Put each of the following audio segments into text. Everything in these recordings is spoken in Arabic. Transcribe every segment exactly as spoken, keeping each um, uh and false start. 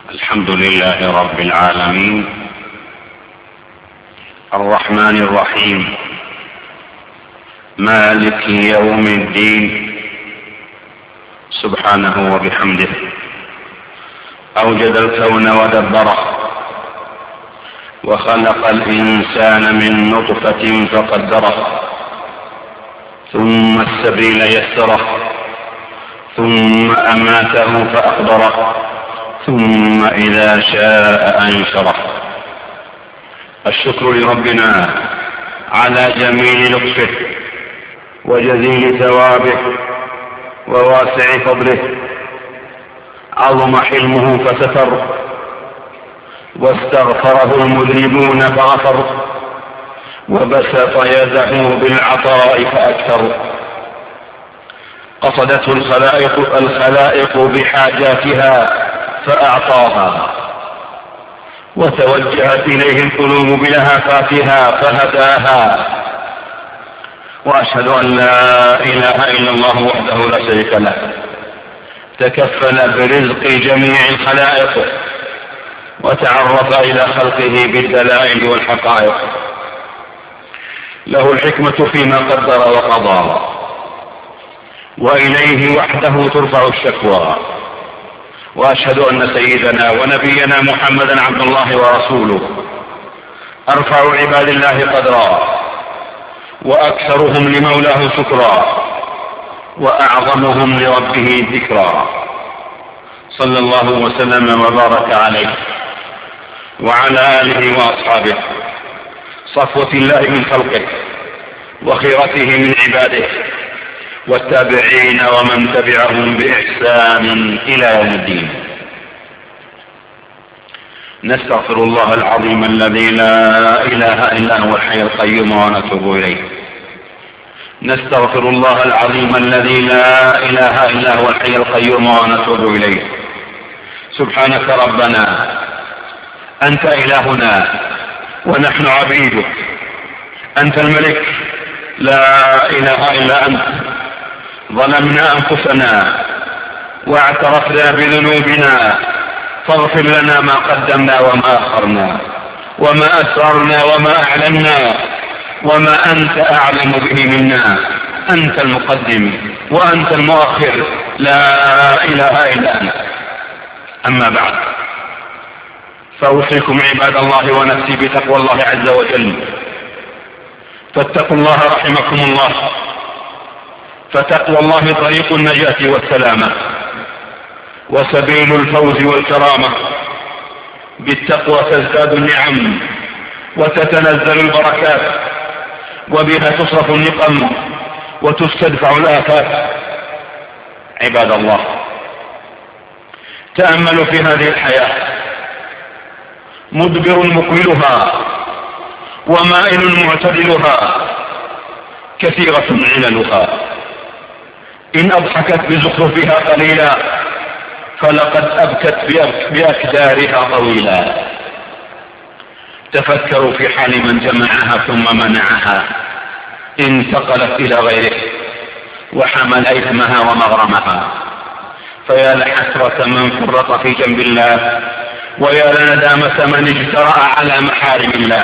الحمد لله رب العالمين الرحمن الرحيم مالك يوم الدين سبحانه وبحمده أوجد الكون ودبره وخلق الإنسان من نطفة فقدره ثم السبيل يسره ثم أماته فأقبره ثم إذا شاء أنشره. الشكر لربنا على جميل لطفه وجزيل ثوابه وواسع فضله. عظم حلمه فستر واستغفره المذنبون فغفر وبسط يده بالعطاء فأكثر. قصدته الخلائق, الخلائق بحاجاتها فأعطاها وتوجهت إليه القلوب بلهفاتها فهداها. وأشهد أن لا إله إلا الله وحده لا شريك له تكفل برزق جميع الخلائق وتعرف إلى خلقه بالدلائل والحقائق. له الحكمة فيما قدر وقضى وإليه وحده ترفع الشكوى. وأشهد أن سيدنا ونبينا محمدا عبد الله ورسوله أرفع عباد الله قدرا وأكثرهم لمولاه شكرا وأعظمهم لربه ذكرا. صلى الله وسلم وبارك عليه وعلى آله وأصحابه صفوة الله من خلقه وخيرته من عباده والتابعين ومن تبعهم بإحسان إلى يوم الدين. نستغفر الله العظيم الذي لا إله إلا هو الحي القيوم ونتوب إليه. نستغفر الله العظيم الذي لا إله إلا هو الحي القيوم ونتوب إليه. سبحانك ربنا أنت إلهنا ونحن عبيدك. أنت الملك لا إله إلا أنت. ظلمنا أنفسنا واعترفنا بذنوبنا فاغفر لنا ما قدمنا وما أخرنا وما أسررنا وما أعلنا وما أنت أعلم به منا. أنت المقدم وأنت المؤخر لا إله إلا أنت. أما بعد فأوصيكم عباد الله ونفسي بتقوى الله عز وجل. فاتقوا الله رحمكم الله. فتقوى الله طريق النجاة والسلامة وسبيل الفوز والكرامة. بالتقوى تزداد النعم وتتنزل البركات وبها تصرف النقم وتستدفع الآفات. عباد الله تأملوا في هذه الحياة مدبر مقبلها ومائل معتدلها كثيرة عللها. إن أضحكت بزخرفها قليلا فلقد أبكت بأكدارها طويلا. تفكروا في حال من جمعها ثم منعها انتقلت إلى غيره وحمل إثمها ومغرمها. فيا لحسرة من فرط في جنب الله ويا لندامة من اجترأ على محارم الله.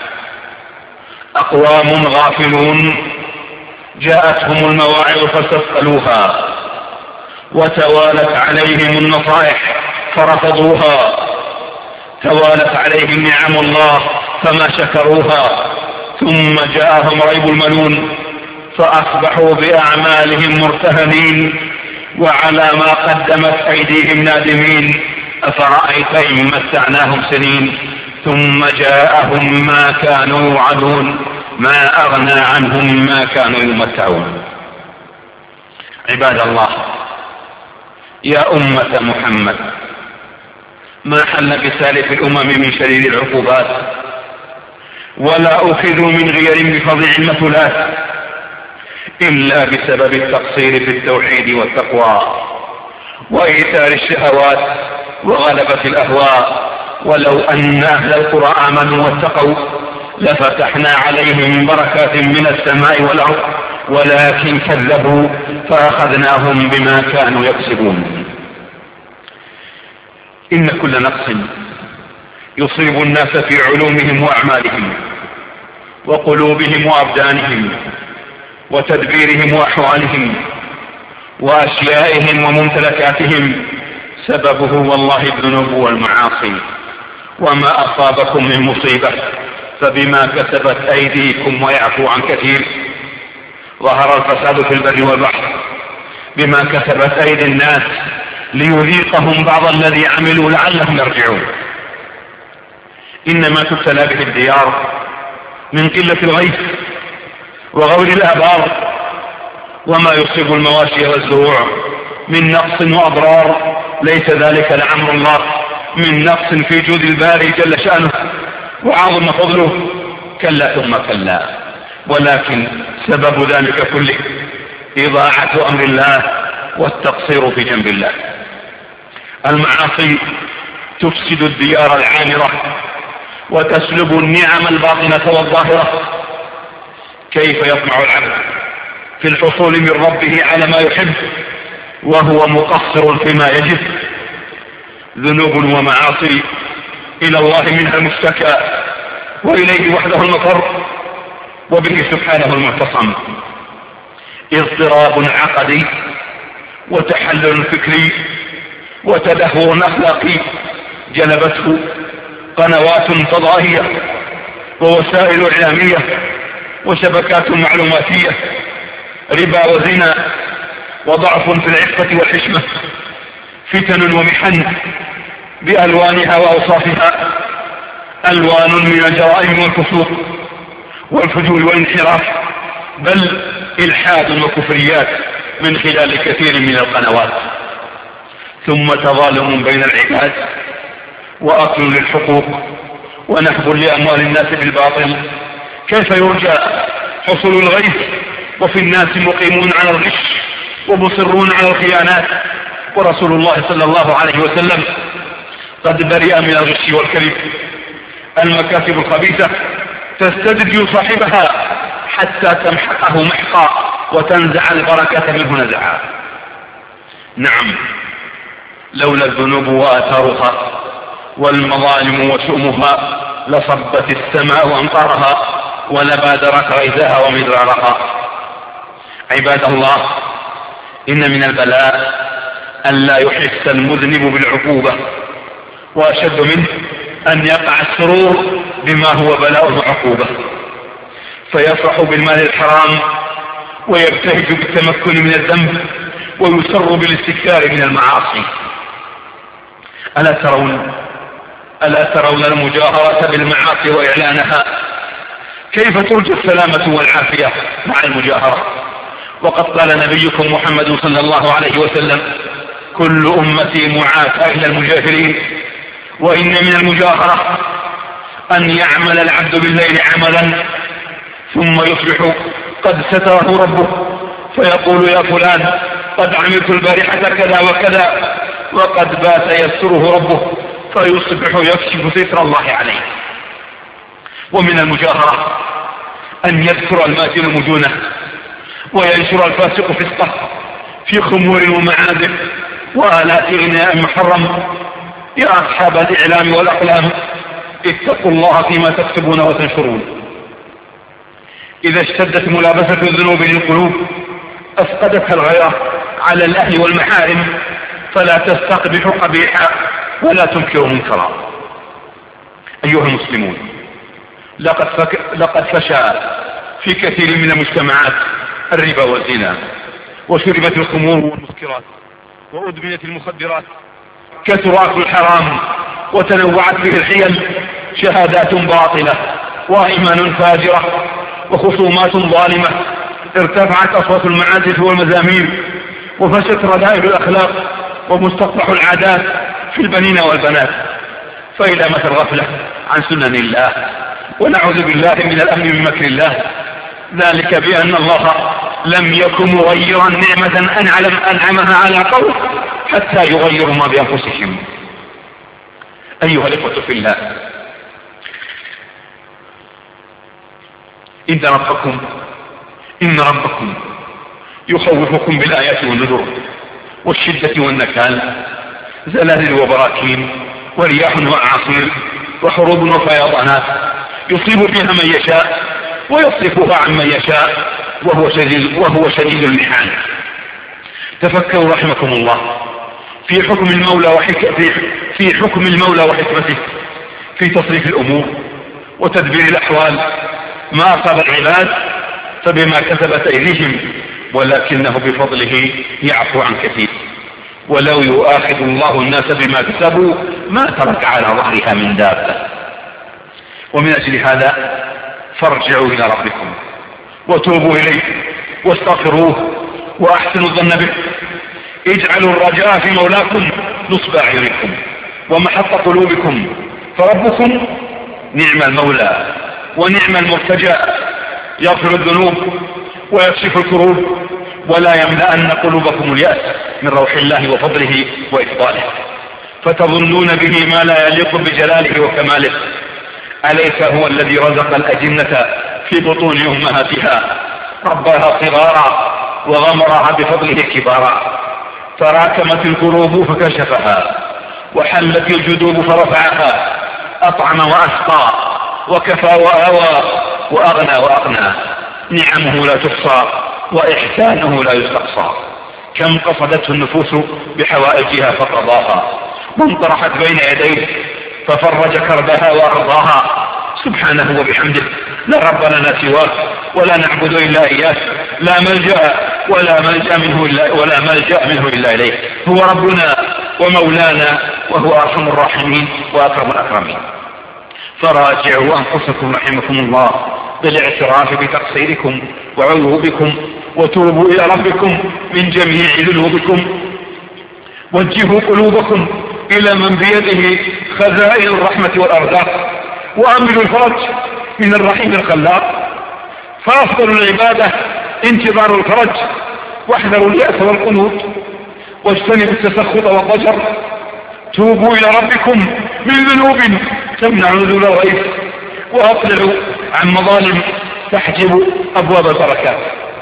أقوام غافلون جاءتهم المواعظ فاستثقلوها وتوالت عليهم النصائح فرفضوها. توالت عليهم نعم الله فما شكروها. ثم جاءهم ريب المنون فأصبحوا بأعمالهم مرتهنين وعلى ما قدمت أيديهم نادمين. أفرأيت إن متعناهم سنين ثم جاءهم ما كانوا يوعدون ما أغنى عنهم ما كانوا يمتعون. عباد الله يا أمة محمد ما حل بسالف الأمم من شرير العقوبات ولا أخذوا من غير بفظيع المثلات إلا بسبب التقصير في التوحيد والتقوى وإيثار الشهوات وغلبة الأهواء. ولو أن أهل القرى آمنوا واتقوا لفتحنا عليهم بركات من السماء والأرض ولكن كذبوا فأخذناهم بما كانوا يكسبون. إن كل نقص يصيب الناس في علومهم وأعمالهم وقلوبهم وأبدانهم وتدبيرهم وأحوالهم وأشيائهم وممتلكاتهم سببه والله الذنوب والمعاصي. وما أصابكم من مصيبة فبما كسبت أيديكم ويعفو عن كثير. ظهر الفساد في البر والبحر بما كسبت أيدي الناس ليذيقهم بعض الذي عملوا لعلهم يرجعون. إنما تبتلى به الديار من قلة الغيث وغور الآبار، وما يصيب المواشي والزروع من نقص وأضرار ليس ذلك لعمر الله من نقص في جود الباري جل شأنه وعظم فضله، كلا ثم كلا، ولكن سبب ذلك كله إضاعة أمر الله والتقصير في جنب الله. المعاصي تفسد الديار العامرة وتسلب النعم الباطنة والظاهرة. كيف يطمع العبد في الحصول من ربه على ما يحب وهو مقصر فيما يجب؟ ذنوب ومعاصي إلى الله منها المشتكى وإليه وحده المفر وبه سبحانه المعتصم. اضطراب عقدي وتحلل فكري وتدهور أخلاقي جلبته قنوات فضائية ووسائل إعلامية وشبكات معلوماتية، ربا وزنا وضعف في العفة والحشمة، فتن ومحن بألوانها وأوصافها، ألوان من الجرائم والفسوق والفجور والانحراف، بل إلحاد وكفريات من خلال كثير من القنوات. ثم تظالم بين العباد وأكل للحقوق ونحب لأموال الناس بالباطل. كيف يرجى حصول الغيث وفي الناس مقيمون على الغش ومصرون على الخيانات؟ ورسول الله صلى الله عليه وسلم قد برئ من الغش والكذب. المكاسب الخبيثة تستدرج صاحبها حتى تمحقه محقا وتنزع البركة منه نزعا. نعم، لولا الذنوب وآثارها والمظالم وشؤمها لصبت السماء أمطارها ولبادرت غيثها ومدرارها. عباد الله، إن من البلاء أن لا يحس المذنب بالعقوبة، وأشد منه أن يقع السرور بما هو بلاء وعقوبة، فيفرح بالمال الحرام ويبتهج بالتمكن من الذنب ويسر بالاستكثار من المعاصي. ألا ترون ألا ترون المجاهرة بالمعاصي وإعلانها؟ كيف ترجى السلامة والعافية مع المجاهرة؟ وقد قال نبيكم محمد صلى الله عليه وسلم: كل أمتي معافى إلا المجاهرين. وإن من المجاهرة أن يعمل العبد بالليل عملا ثم يصبح قد ستره ربه فيقول: يا فلان، قد عملت البارحة كذا وكذا، وقد بات يستره ربه فيصبح يكشف ستر الله عليه. ومن المجاهرة أن يذكر الماجن مجونه وينشر الفاسق فسقه في خمور ومعازف وآلات غناء محرم. يا أصحاب الإعلام والأقلام، اتقوا الله فيما تكتبون وتنشرون. إذا اشتدت ملابسة الذنوب للقلوب أفقدتها الغيرة على الأهل والمحارم، فلا تستقبح قبيحا ولا تنكر منكرا. أيها المسلمون، لقد, فك... لقد فشى في كثير من المجتمعات الربا والزنا، وشربت الخمور والمسكرات، وأدمنت المخدرات، كثر أكل الحرام، وتنوعت به الحيل، شهادات باطلة وأيمان فاجرة وخصومات ظالمة، ارتفعت أصوات المعازف والمزامير، وفشت رذائل الأخلاق ومستقبح العادات في البنين والبنات. فإلى متى الغفلة عن سنن الله؟ ونعوذ بالله من الأمن من مكر الله، ذلك بأن الله لم يكن مغيرا نعمة أنعمها على قوم حتى يغيروا ما بأنفسهم. أيها الإخوة في الله، إن ربكم إن ربكم يخوفكم بالآيات والنذر والشدة والنكال زلازل وبراكين ورياح وأعاصير وحروب وفيضانات يصيب بها من يشاء ويصرفها عن من يشاء وهو شديد, وهو شديد المحال. تفكروا رحمكم الله في حكم المولى وحك... في... في حكم المولى وحكمته في تصريف الأمور وتدبير الأحوال. ما أصاب العباد فبما كسبت أيديهم ولكنه بفضله يعفو عن كثير. ولو يؤاخذ الله الناس بما كسبوا ما ترك على ظهرها من دابة. ومن أجل هذا فارجعوا إلى ربكم وتوبوا إليه واستغفروه وأحسنوا الظن به. اجعلوا الرجاء في مولاكم نصب أعينكم ومحط قلوبكم، فربكم نعم المولى ونعم المرتجى، يغفر الذنوب ويكشف الكروب ولا يملأن قلوبكم اليأس من روح الله وفضله وإفضاله، فتظنون به ما لا يليق بجلاله وكماله. أليس هو الذي رزق الأجنة في بطون أمهاتها، رباها صغارا وغمرها بفضله كبارا، تراكمت الكروب فكشفها وحلت الجدوب فرفعها، أطعم وأسقى وكفى وآوى وأغنى وأغنى، نعمه لا تحصى وإحسانه لا يستقصى. كم قصدته النفوس بحوائجها فقضاها، وانطرحت بين يديه ففرج كربها وأرضاها. سبحانه وبحمده لا رب لنا سواه ولا نعبد إلا إياه، لا ملجأ ولا ملجأ منه إلا ولا ملجأ منه إلا إليه. هو ربنا ومولانا وهو أرحم الراحمين وأكرم الأكرمين. فراجعوا أنفسكم رحمكم الله بالاعتراف بتقصيركم وعيوبكم وتوبوا إلى ربكم من جميع ذنوبكم، وجهوا قلوبكم إلى من بيده خزائن الرحمة والأرزاق، وأملوا الفرج من الرحيم الخلاق. فأفضل العبادة انتظار الفرج، واحذروا اليأس والقنوط، واجتنبوا التسخط والضجر. توبوا إلى ربكم من ذنوب تمنع نزول الغيث، وأطلعوا عن مظالم تحجب أبواب البركات.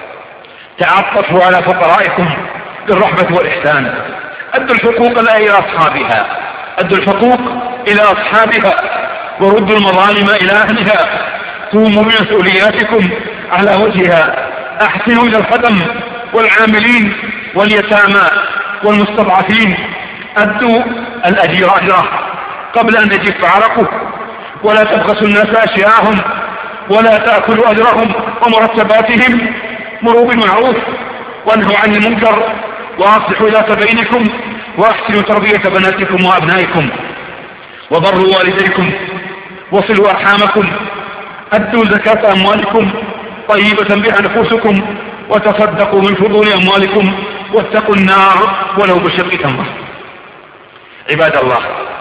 تعطفوا على فقرائكم بالرحمة والإحسان، أدوا الحقوق إلى أصحابها أدوا الحقوق إلى أصحابها وردوا المظالم إلى أهلها. قوموا بمسؤولياتكم على وجهها، أحسنوا إلى الخدم والعاملين واليتامى والمستضعفين، أدوا الأجير أجره قبل أن يجف عرقه، ولا تبخسوا الناس أشياءهم ولا تأكلوا أجرهم ومرتباتهم. مروا بالمعروف وانهوا عن المنكر وأصلحوا ذات بينكم، وأحسنوا تربية بناتكم وأبنائكم، وبروا والديكم، وصلوا أرحامكم، أدوا زكاة أموالكم طيبة بها نفوسكم، وتصدقوا من فضول أموالكم، واتقوا النار ولو بشق تمرة. عباد الله،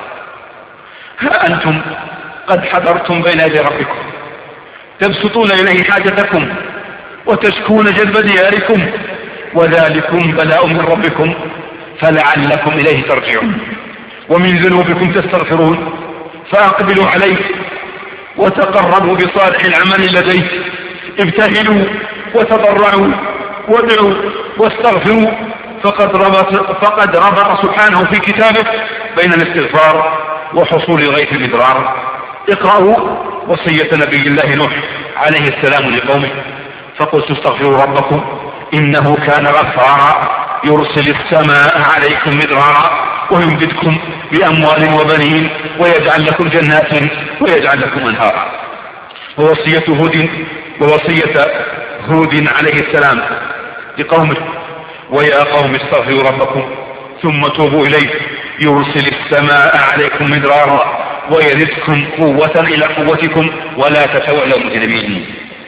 ها أنتم قد حضرتم بين يدي ربكم تبسطون إليه حاجتكم وتشكون جلب دياركم، وذلكم بلاء من ربكم فلعلكم إليه ترجعون. ومن ذنوبكم تستغفرون، فأقبلوا عليه وتقربوا بصالح العمل لديه. ابتهلوا وتضرعوا وادعوا واستغفروا، فقد ربط, فقد ربط سبحانه في كتابه بين الاستغفار وحصول غيث الإدرار. اقرأوا وصية نبي الله نوح عليه السلام لقومه، فقلت استغفروا ربكم إنه كان غفارا يرسل السماء عليكم مدرارا ويمددكم بأموال وبنين ويجعل لكم جنات ويجعل لكم أنهارا. ووصية هود ووصية هود عليه السلام لقومه، ويا قوم استغفروا ربكم ثم توبوا إليه يرسل السماء عليكم مدرارا ويزدكم قوة إلى قوتكم ولا تتولوا مجرمين.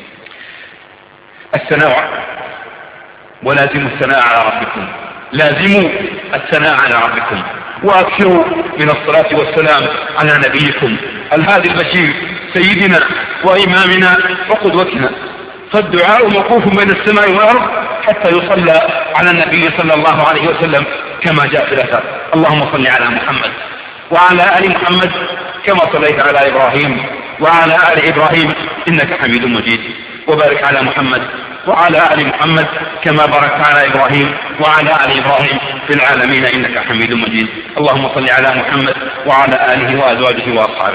الثناء، ولازموا الثناء على ربكم، لازموا الثناء على ربكم، وأكثروا من الصلاة والسلام على نبيكم الهادي البشير سيدنا وإمامنا وقدوتنا. فالدعاء موقوف بين السماء والأرض حتى يصلى على النبي صلى الله عليه وسلم كما جاء في الأثر. اللهم صل على محمد وعلى آل محمد كما صليت على إبراهيم وعلى آل إبراهيم إنك حميد مجيد، وبارك على محمد وعلى آل محمد كما باركت على إبراهيم وعلى آل إبراهيم في العالمين إنك حميد مجيد. اللهم صل على محمد وعلى آله وأزواجه وأصحابه.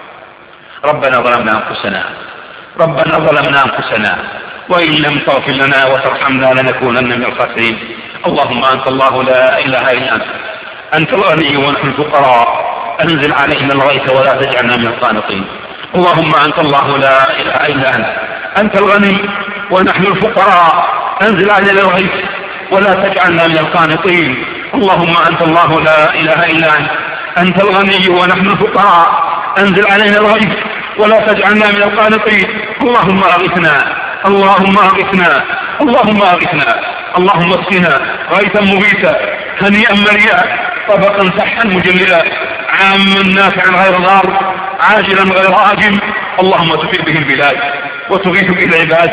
ربنا ظلمنا أنفسنا ربنا ظلمنا أنفسنا وإن لم تغفر لنا وترحمنا لنكونن من الخاسرين. اللهم أنت الله لا إله إلا أنت أنت الغني ونحن الفقراء أنزل علينا الغيث ولا تجعلنا من القانطين. اللهم أنت الله لا إله إلا أنت أنت الغني ونحن الفقراء أنزل علينا الغيث ولا تجعلنا من القانطين. اللهم أنت الله لا إله إلا أنت أنت الغني ونحن الفقراء أنزل علينا الغيث ولا تجعلنا من القانطين. اللهم أغثنا اللهم أغثنا اللهم أغثنا اللهم اسقنا غيثا مغيثا هنيئا مريئا طبقا سحا مجللا عاما نافعا غير ضار عاجلا غير آجل. اللهم تفيد به البلاد وتغيث به العباد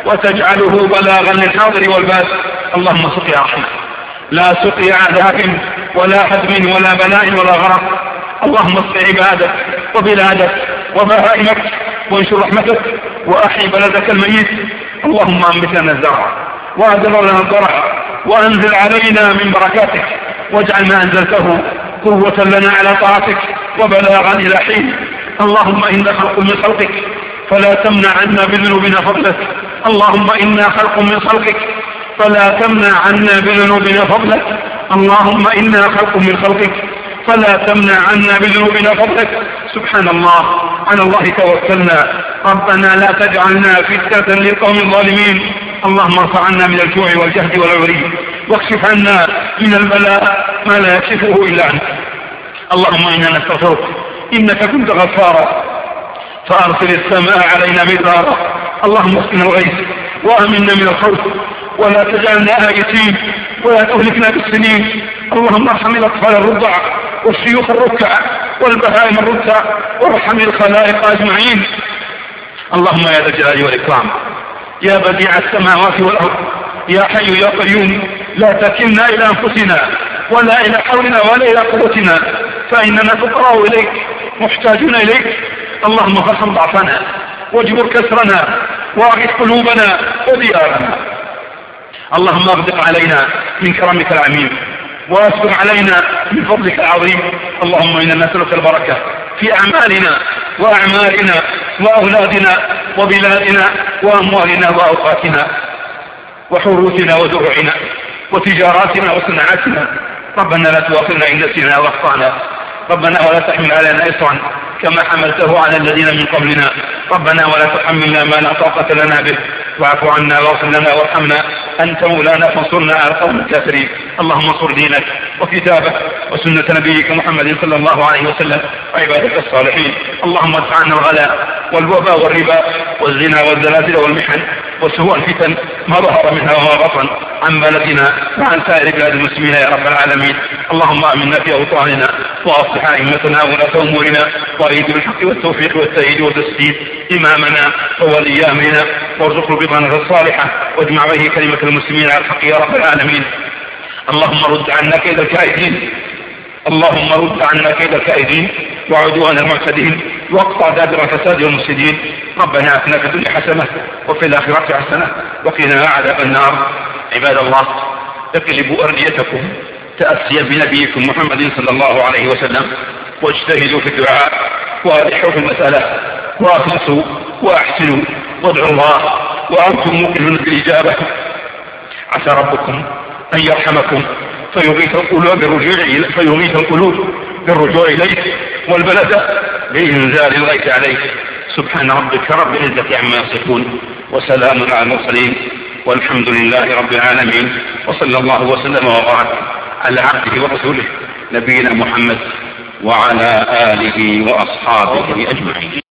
وتجعله بلاغا للحاضر والباد. اللهم سقيا رحمة لا سقيا عذاب ولا هدم ولا بلاء ولا غرق. اللهم اسق عبادك وبلادك وبهائمك وانشر رحمتك وأحي بلدك الميت. اللهم أنبت لنا الزرع وأدر لنا الضرع وأنزل علينا من بركاتك واجعل ما أنزلته قوة لنا على طاعتك وبلاغا إلى حين. اللهم إنا خلق من خلقك فلا تمنع عنا بذنوبنا فضلك. اللهم إنا خلق من خلقك فلا تمنع عنا بذنوبنا فضلك. اللهم إنا خلق من خلقك فلا تمنع عنا بذنوبنا فضلك. سبحان الله على الله توكلنا. ربنا لا تجعلنا فتنة للقوم الظالمين. اللهم ارفع عنا من الجوع والجهد والعري واكشف عنا من البلاء ما لا يكشفه إلا أنت. اللهم إنا نستغفرك إنك كنت غفارا فأرسل السماء علينا مدرارا. اللهم اسقنا الغيث وأمنا من الخوف ولا تجعلنا آيتين ولا تهلكنا بالسنين. اللهم ارحم الأطفال الرضع والشيوخ الركع والبهائم الركع وارحم الخلائق أجمعين. اللهم يا ذا الجلال والإكرام يا بديع السماوات والأرض يا حي يا قيوم لا تكلنا إلى أنفسنا ولا إلى حولنا ولا إلى قوتنا فإننا فقراء إليك محتاجون إليك. اللهم فارحم ضعفنا واجبر كسرنا واغث قلوبنا وديارنا. اللهم اغدق علينا من كرمك العميم واسبغ علينا من فضلك العظيم. اللهم إنا نسألك البركة في أعمالنا وأعمالنا وأولادنا وبلادنا وأموالنا وأوقاتنا وحروثنا وزروعنا وتجاراتنا وصناعاتنا. ربنا لا تؤاخذنا إن نسينا وأخطأنا. ربنا ولا تحمل علينا إصرا كما حملته على الذين من قبلنا. ربنا ولا تحملنا ما لا طاقة لنا به واعف عنا واغفر لنا وارحمنا أنت مولانا فانصرنا على القوم الكافرين. اللهم انصر دينك وكتابك وسنة نبيك محمد صلى الله عليه وسلم وعبادك الصالحين. اللهم ادفع عنا الغلاء والوباء والربا والزنا والزلازل والمحن وسوء الفتن ما ظهر منها وما بطن عن بلدنا وعن سائر بلاد المسلمين يا رب العالمين. اللهم آمنا في أوطاننا وأصلح أئمتنا وولاة أمورنا وأيد بالحق والتوفيق والتأييد والتسديد إمامنا وولي أمرنا وارزقه بطانة الصالحة واجمع به كلمة المسلمين على الحق يا رب العالمين. اللهم رد عنا كيد الكائدين اللهم رد عنا كيد الكائدين وعدوان المعتدين واقطع دابر الفساد والمفسدين. ربنا آتنا في الدنيا حسنة وفي الآخرة حسنة وقنا عذاب النار. عباد الله اقلبوا أرديتكم تأسيا بنبيكم محمد صلى الله عليه وسلم واجتهدوا في الدعاء وألحوا في المسألة وأخلصوا وأحسنوا وادعوا الله وأنتم موقنون بالإجابة. عسى ربكم أن يرحمكم فيغيث القلوب بالرجوع فيغيث القلوب بالرجوع إليه والبلد بإنزال الغيث عليه. سبحان ربك رب العزة عما يصفون وسلام على المرسلين والحمد لله رب العالمين وصلى الله وسلم وبارك على عبده ورسوله نبينا محمد وعلى آله وأصحابه أجمعين.